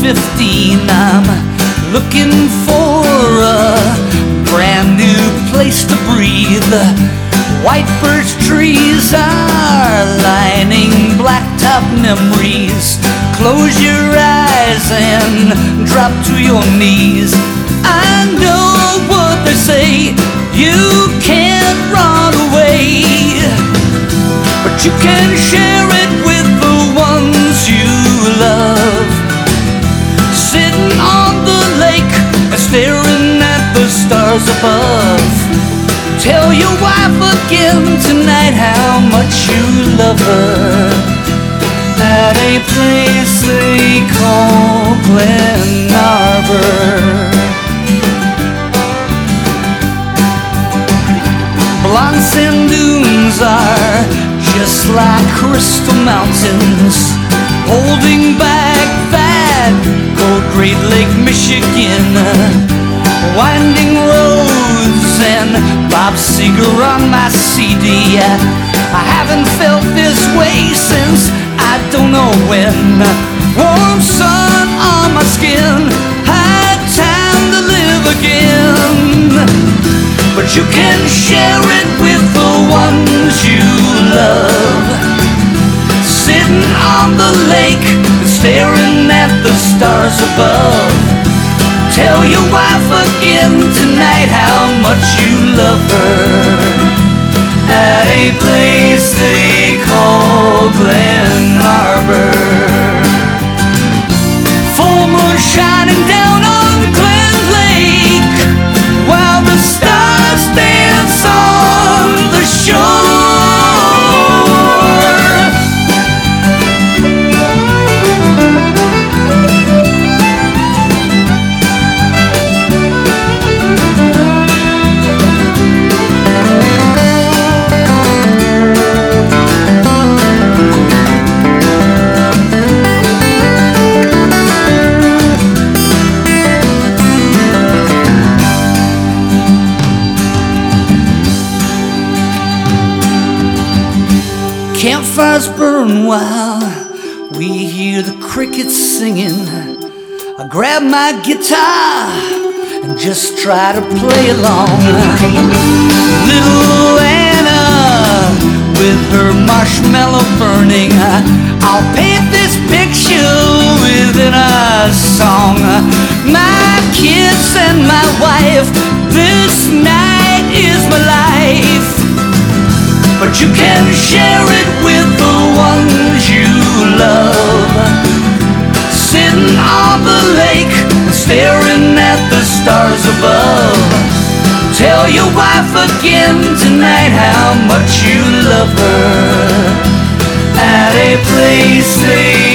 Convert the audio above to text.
15. I'm looking for a brand new place to breathe. White birch trees are lining blacktop memories. Close your eyes and drop to your knees. I know what they say, you can't run away, but you can share it with the ones you love. Sitting on the lake and staring at the stars above. Tell your wife again tonight how much you love her at a place they call Glen Arbor. Blonde sand dunes are just like crystal mountains, holding back that cold Great Lake Michigan. Winding roads and Bob Seger on my CD. I haven't felt this way since I don't know when. Warm sun on my skin, high time to live again. But you can share it with the ones you love. Sitting on the lake and staring at the stars above. Tell your wife again tonight how much you love her at a place they call Glen Arbor. Full moon shining down on Glen Lake while the stars dance on the shore. Campfires burn while we hear the crickets singing. I grab my guitar and just try to play along. Little Anna with her marshmallow burning. I'll paint this picture within a song. My kids and my wife, this night is my life. But you can share it with the ones you love. Sitting on the lake and staring at the stars above. Tell your wife again tonight how much you love her at a place they